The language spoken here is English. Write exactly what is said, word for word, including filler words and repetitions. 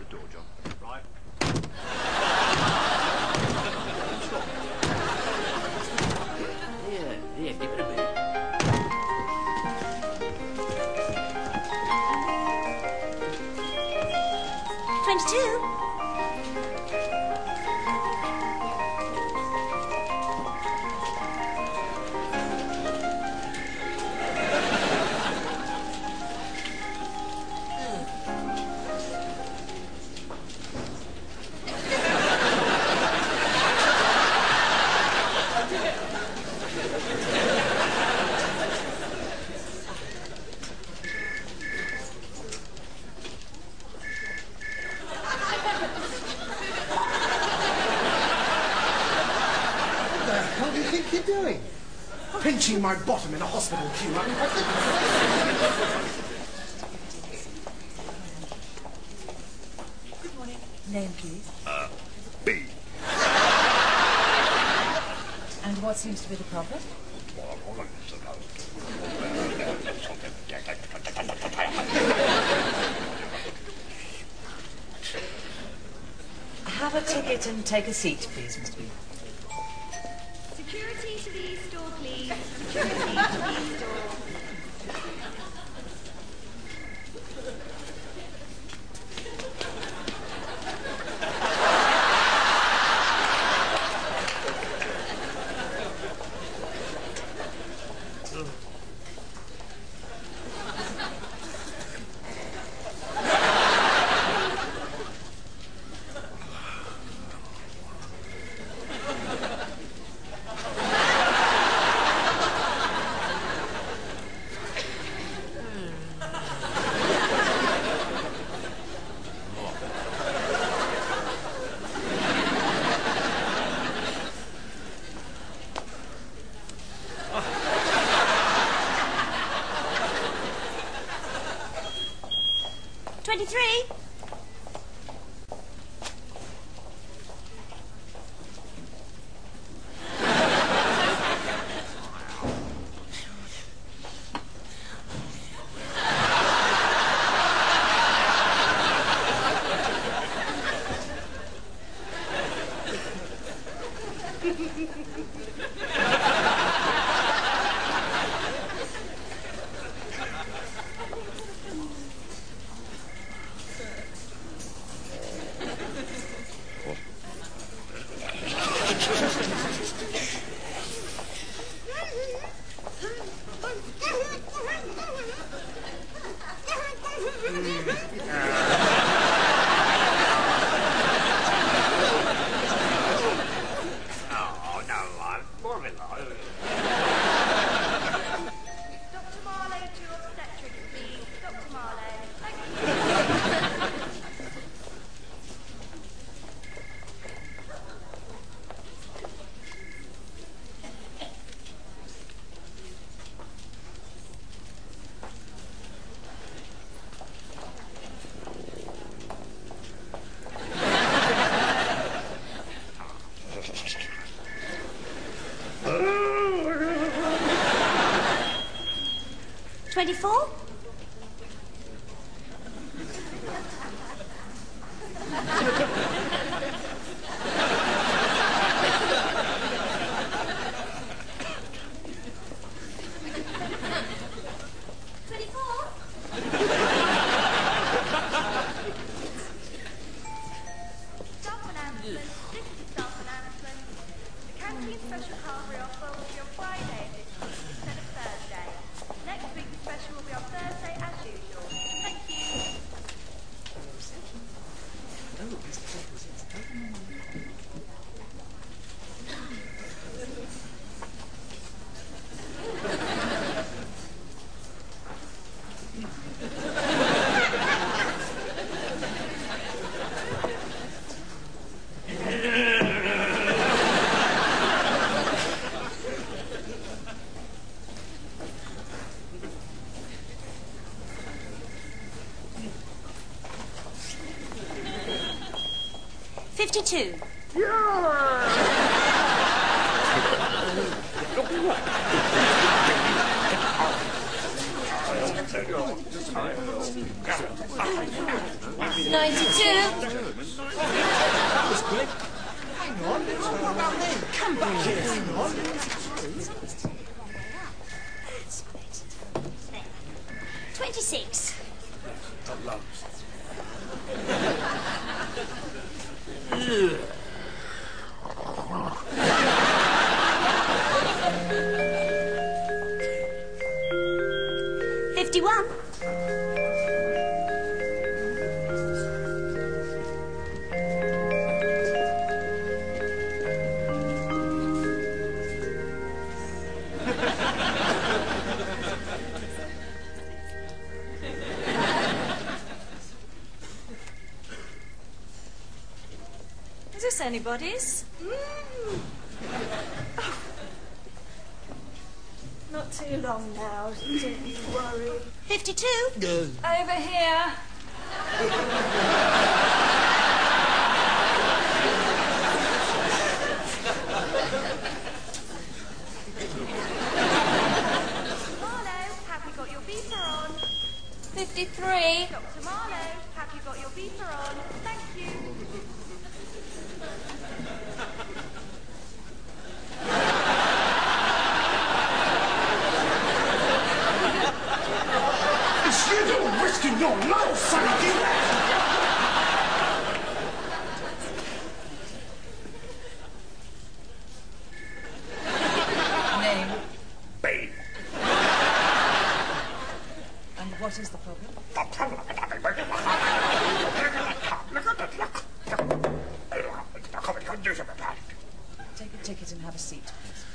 door, John. Right. Here, here, give it a minute. Twenty-two. What do you think you're doing? Pinching my bottom in a hospital queue. I mean, I think... Good morning. Name, please. Uh, B. And what seems to be the problem? Have a ticket and take a seat, please, Mister B. Security to the east door, please. Security to the east door. Twenty-three. Oh, no, I'm more in love. Doctor Marlowe to obstetrics, please. Doctor Marlowe. Thank you. Twenty-four. Twenty-four. Staff announcement. This is a staff announcement. The canteen special carvery offer will be on Friday this week instead of Thursday. Next week the special will be on Thursday as usual. Thank you. Fifty-two. ninety-two. Hang on, what about me? Come back here. Hang on. twenty-six. fifty-one. Is this anybody's? Mm. Oh. Not too long now, don't you worry. fifty-two. Over here. Marlowe, have you got your beeper on? fifty-three. Doctor Marlowe, have you got your beeper on? Thank you. It's you that are risking your life, sonny, do that! Name. B. And what is the problem? The problem is that Take a ticket and have a seat, please.